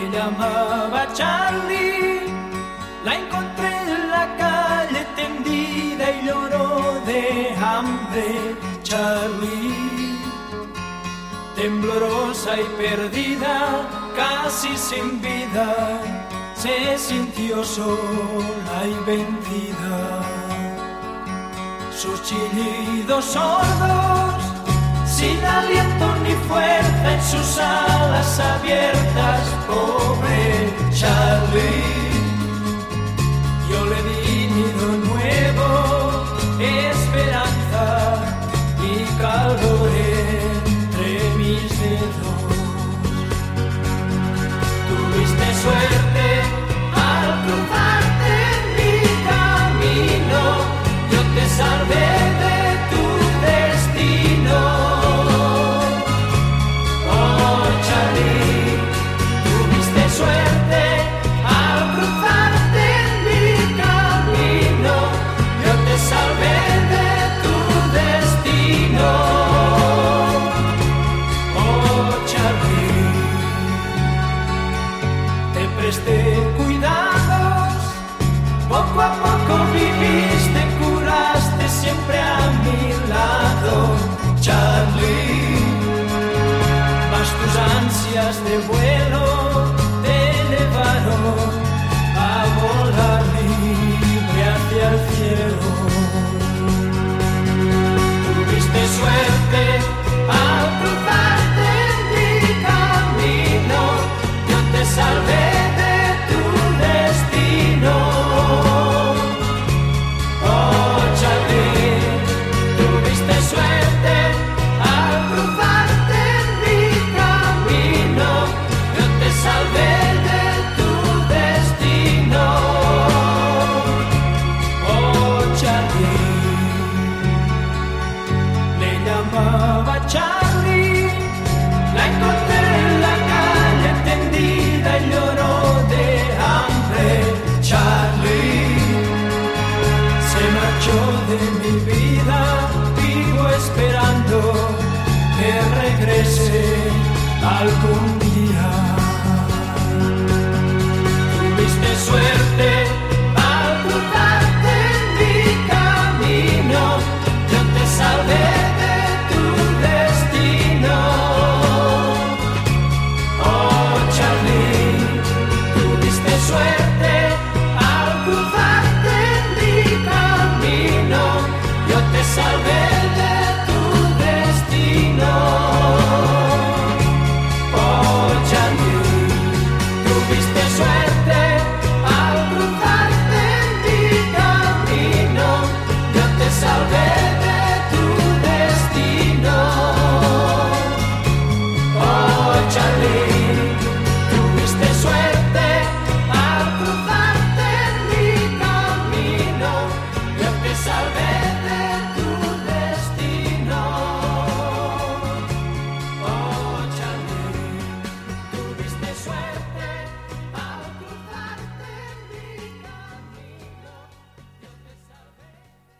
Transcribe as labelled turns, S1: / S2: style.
S1: Le llamaba Charlie, la encontré en la calle tendida y lloró de hambre. Charlie, temblorosa y perdida, casi sin vida, se sintió sola y vencida. Sus chillidos sordos, sin aliento ni fuerza en sus alas abiertas, pobre Charlie. Yo le di nido nuevo, esperanza y calor entre mis dedos. Tuviste suerte al cruzarte en mi camino, yo te salvé de tu destino. Oh Charlie, tuviste suerte al cruzarte en mi camino, yo te salvé de tu destino. Oh Charlie, te presté cuidados, poco a poco viviste, curaste siempre a mi lado, Charlie. Mas tus ansias de vuelo te elevaron a volar libre hacia el cielo. Tuviste suerte al cruzarte en mi camino, yo te salvé de tu destino. Oh Charlie, tuviste suerte al cruzarte en mi camino, yo te salvé de tu destino. Oh Charlie, le llamaba Charlie, la encontré en la calle tendida y lloró de hambre. Charlie se marchó de mi vida, vivo esperando que regrese algún